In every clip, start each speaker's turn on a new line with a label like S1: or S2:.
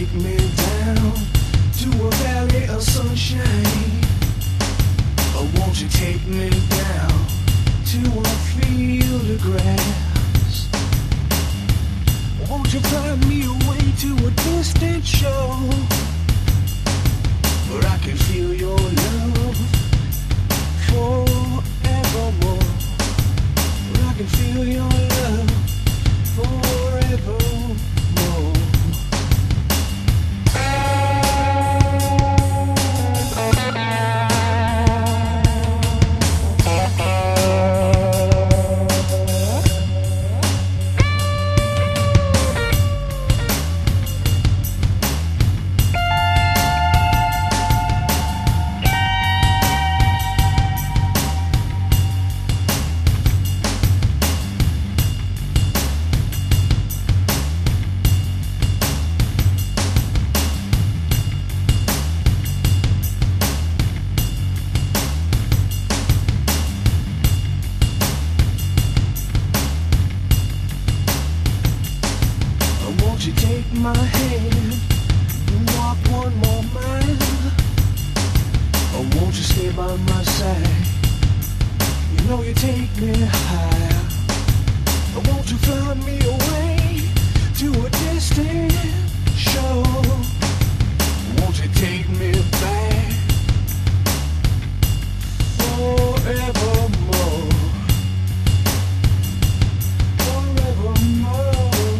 S1: take me down to a valley of sunshine? Or won't you take me down to a field of grass? Won't you fly me away to a distant shore where I can feel your love forevermore? Where I can feel your love forevermore. Won't you take my hand and walk one more mile? Or won't you stay by my side? You know you take me higher. Or won't you fly me away to a distant shore? Won't you take me back forevermore? Forevermore.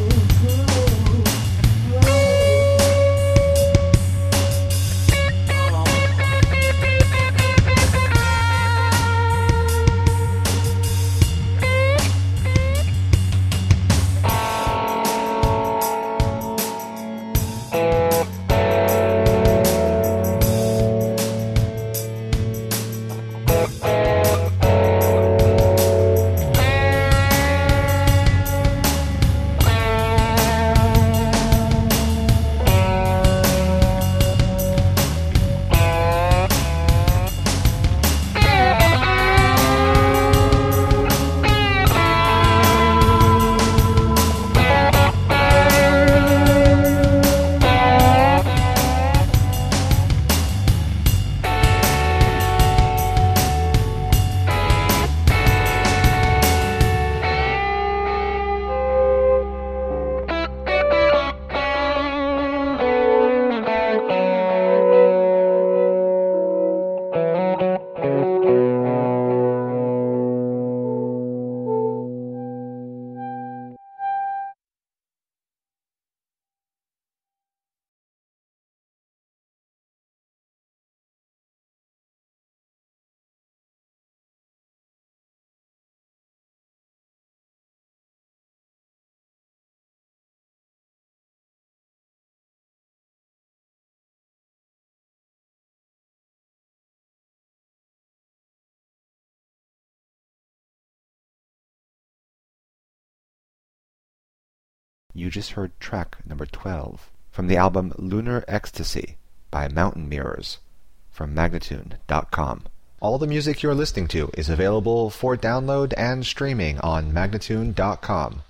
S2: You just heard track number 12 from the album Lunar Ecstasy by Mountain Mirrors from Magnatune.com. All the music you're listening to is available for download and streaming on Magnatune.com.